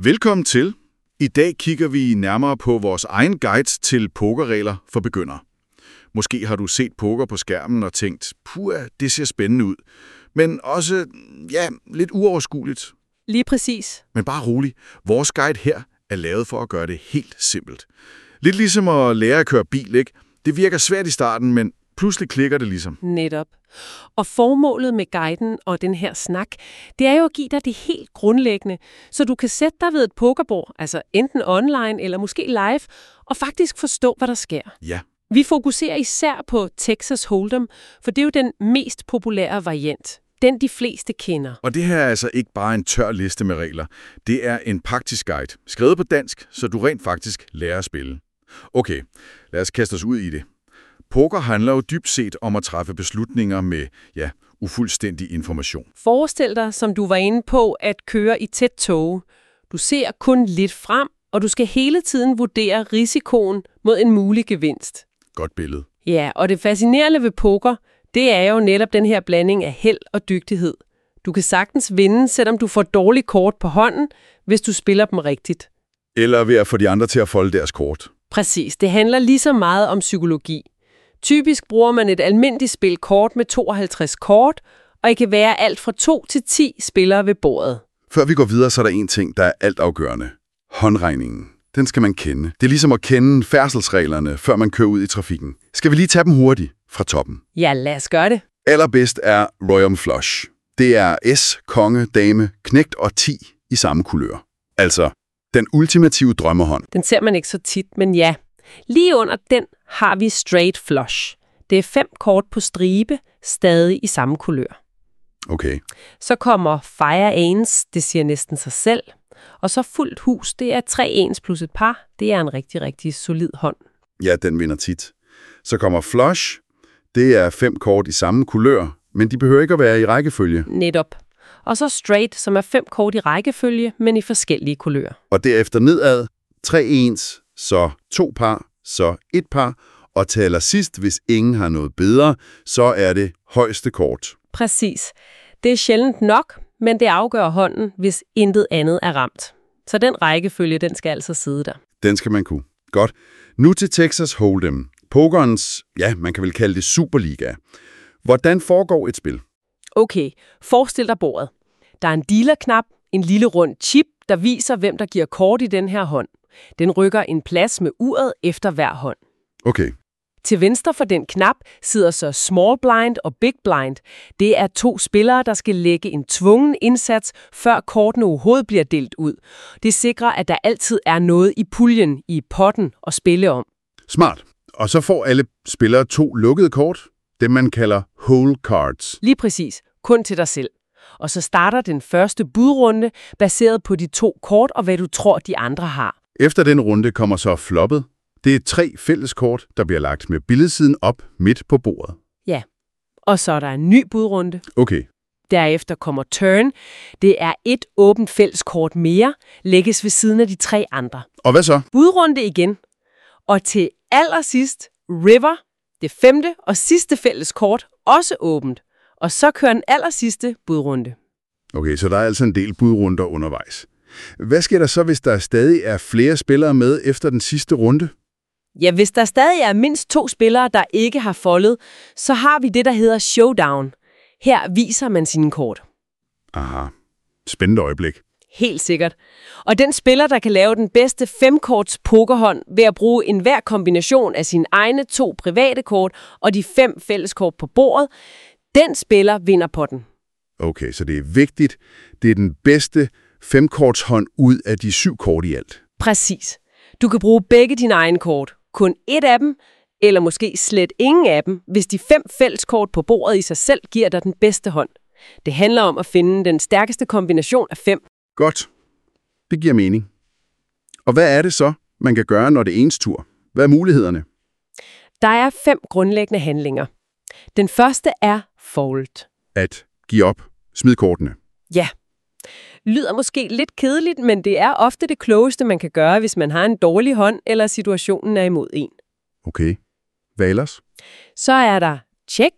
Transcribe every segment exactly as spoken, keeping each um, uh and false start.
Velkommen til. I dag kigger vi nærmere på vores egen guide til pokerregler for begyndere. Måske har du set poker på skærmen og tænkt, puh, det ser spændende ud. Men også, ja, lidt uoverskueligt. Lige præcis. Men bare rolig. Vores guide her er lavet for at gøre det helt simpelt. Lidt ligesom at lære at køre bil, ikke? Det virker svært i starten, men pludselig klikker det ligesom. Netop. Og formålet med guiden og den her snak, det er jo at give dig det helt grundlæggende, så du kan sætte dig ved et pokerbord, altså enten online eller måske live, og faktisk forstå, hvad der sker. Ja. Vi fokuserer især på Texas Hold'em, for det er jo den mest populære variant. Den de fleste kender. Og det her er altså ikke bare en tør liste med regler. Det er en praktisk guide, skrevet på dansk, så du rent faktisk lærer at spille. Okay, lad os kaste os ud i det. Poker handler jo dybt set om at træffe beslutninger med, ja, ufuldstændig information. Forestil dig, som du var inde på, at køre i tæt tåge. Du ser kun lidt frem, og du skal hele tiden vurdere risikoen mod en mulig gevinst. Godt billede. Ja, og det fascinerende ved poker, det er jo netop den her blanding af held og dygtighed. Du kan sagtens vinde, selvom du får dårlige kort på hånden, hvis du spiller dem rigtigt. Eller ved at få de andre til at folde deres kort. Præcis, det handler lige så meget om psykologi. Typisk bruger man et almindeligt spil kort med tooghalvtreds kort, og det kan være alt fra to til ti spillere ved bordet. Før vi går videre, så er der en ting, der er altafgørende. Håndregningen. Den skal man kende. Det er ligesom at kende færdselsreglerne, før man kører ud i trafikken. Skal vi lige tage dem hurtigt fra toppen? Ja, lad os gøre det. Allerbedst er Royal Flush. Det er S, konge, dame, knægt og ti i samme kulør. Altså, den ultimative drømmehånd. Den ser man ikke så tit, men ja. Lige under den har vi Straight Flush. Det er fem kort på stribe, stadig i samme kulør. Okay. Så kommer Fire Ace, det siger næsten sig selv. Og så fuldt hus, det er tre ens plus et par. Det er en rigtig, rigtig solid hånd. Ja, den vinder tit. Så kommer Flush. Det er fem kort i samme kulør, men de behøver ikke at være i rækkefølge. Netop. Og så Straight, som er fem kort i rækkefølge, men i forskellige kulører. Og derefter nedad, tre ens, så to par, så et par, og til allersidst, hvis ingen har noget bedre, så er det højeste kort. Præcis. Det er sjældent nok, men det afgør hånden, hvis intet andet er ramt. Så den rækkefølge, den skal altså sidde der. Den skal man kunne. Godt. Nu til Texas Hold'em. Pokerens, ja, man kan vel kalde det Superliga. Hvordan foregår et spil? Okay, forestil dig bordet. Der er en dealerknap, en lille rund chip, der viser, hvem der giver kort i den her hånd. Den rykker en plads med uret efter hver hånd. Okay. Til venstre for den knap sidder så Small Blind og Big Blind. Det er to spillere, der skal lægge en tvungen indsats, før kortene overhovedet bliver delt ud. Det sikrer, at der altid er noget i puljen, i potten at spille om. Smart. Og så får alle spillere to lukkede kort, dem man kalder whole cards. Lige præcis. Kun til dig selv. Og så starter den første budrunde, baseret på de to kort og hvad du tror, de andre har. Efter den runde kommer så floppet. Det er tre fælles kort, der bliver lagt med billedsiden op midt på bordet. Ja, og så er der en ny budrunde. Okay. Derefter kommer turn. Det er et åbent fælles kort mere, lægges ved siden af de tre andre. Og hvad så? Budrunde igen. Og til allersidst river, det femte og sidste fælles kort, også åbent. Og så kører den allersidste budrunde. Okay, så der er altså en del budrunder undervejs. Hvad sker der så, hvis der stadig er flere spillere med efter den sidste runde? Ja, hvis der stadig er mindst to spillere, der ikke har foldet, så har vi det, der hedder showdown. Her viser man sine kort. Aha. Spændende øjeblik. Helt sikkert. Og den spiller, der kan lave den bedste femkorts pokerhånd ved at bruge enhver kombination af sine egne to private kort og de fem fælleskort på bordet, den spiller vinder potten. Okay, så det er vigtigt. Det er den bedste femkortshånd ud af de syv kort i alt. Præcis. Du kan bruge begge dine egne kort. Kun et af dem, eller måske slet ingen af dem, hvis de fem fælleskort på bordet i sig selv giver dig den bedste hånd. Det handler om at finde den stærkeste kombination af fem. Godt. Det giver mening. Og hvad er det så, man kan gøre, når det er ens tur? Hvad er mulighederne? Der er fem grundlæggende handlinger. Den første er fold. At give op. Smid kortene. Ja. Lyder måske lidt kedeligt, men det er ofte det klogeste, man kan gøre, hvis man har en dårlig hånd, eller situationen er imod en. Okay. Hvad ellers? Så er der check.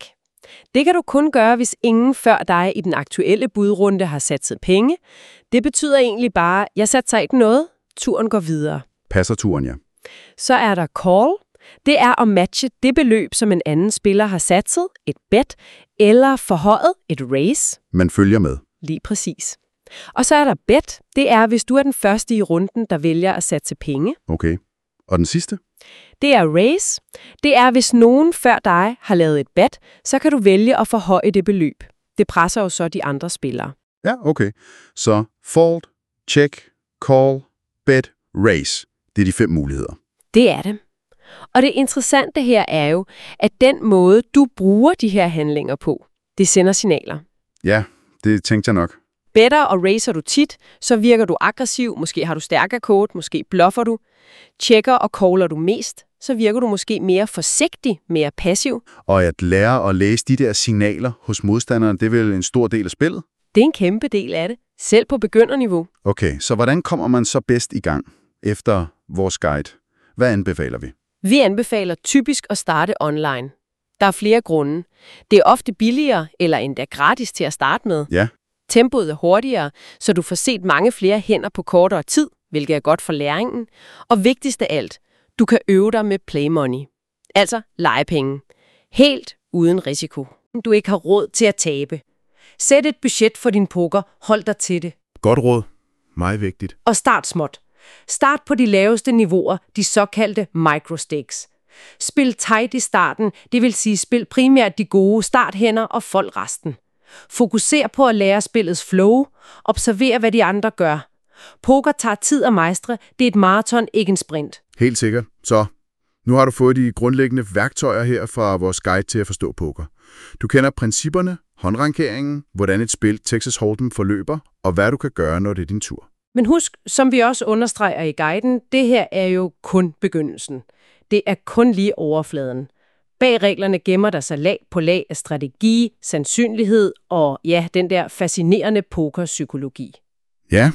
Det kan du kun gøre, hvis ingen før dig i den aktuelle budrunde har satset penge. Det betyder egentlig bare, at jeg satser ikke noget, turen går videre. Passer turen, ja. Så er der call. Det er at matche det beløb, som en anden spiller har satset, et bet, eller forhøjet, et raise. Man følger med. Lige præcis. Og så er der bet. Det er, hvis du er den første i runden, der vælger at satse penge. Okay. Og den sidste? Det er raise. Det er, hvis nogen før dig har lavet et bet, så kan du vælge at forhøje det beløb. Det presser jo så de andre spillere. Ja, okay. Så fold, check, call, bet, raise. Det er de fem muligheder. Det er det. Og det interessante her er jo, at den måde, du bruger de her handlinger på, det sender signaler. Ja, det tænkte jeg nok. Better og raiser du tit, så virker du aggressiv, måske har du stærkere kort, måske bluffer du. Checker og caller du mest, så virker du måske mere forsigtig, mere passiv. Og at lære at læse de der signaler hos modstanderen, det er vel en stor del af spillet? Det er en kæmpe del af det, selv på begynderniveau. Okay, så hvordan kommer man så bedst i gang efter vores guide? Hvad anbefaler vi? Vi anbefaler typisk at starte online. Der er flere grunde. Det er ofte billigere eller endda gratis til at starte med. Ja. Tempoet er hurtigere, så du får set mange flere hænder på kortere tid, hvilket er godt for læringen. Og vigtigst af alt, du kan øve dig med play money. Altså legepenge. Helt uden risiko. Du ikke har råd til at tabe. Sæt et budget for din poker, hold dig til det. Godt råd. Meget vigtigt. Og start småt. Start på de laveste niveauer, de såkaldte microstakes. Spil tight i starten, det vil sige spil primært de gode starthænder og fold resten. Fokuser på at lære spillets flow. Observer, hvad de andre gør. Poker tager tid at mejstre. Det er et maraton, ikke en sprint. Helt sikkert. Så, nu har du fået de grundlæggende værktøjer her fra vores guide til at forstå poker. Du kender principperne, håndrankeringen, hvordan et spil Texas Hold'em forløber, og hvad du kan gøre, når det er din tur. Men husk, som vi også understreger i guiden, det her er jo kun begyndelsen. Det er kun lige overfladen. Bag reglerne gemmer der sig lag på lag af strategi, sandsynlighed og ja, den der fascinerende pokerpsykologi. Ja.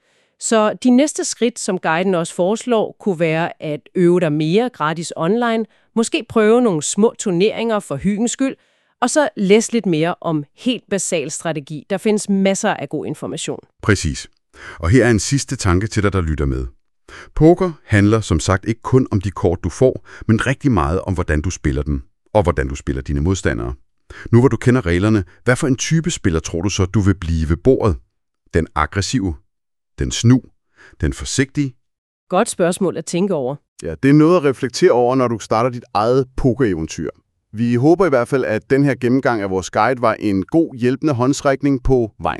Så de næste skridt, som guiden også foreslår, kunne være at øve dig mere gratis online, måske prøve nogle små turneringer for hyggens skyld, og så læs lidt mere om helt basal strategi. Der findes masser af god information. Præcis. Og her er en sidste tanke til dig, der lytter med. Poker handler som sagt ikke kun om de kort, du får, men rigtig meget om, hvordan du spiller den, og hvordan du spiller dine modstandere. Nu hvor du kender reglerne, hvad for en type spiller tror du så, du vil blive ved bordet? Den aggressive? Den snu? Den forsigtige? Godt spørgsmål at tænke over. Ja, det er noget at reflektere over, når du starter dit eget pokereventyr. Vi håber i hvert fald, at den her gennemgang af vores guide var en god hjælpende håndsrækning på vejen.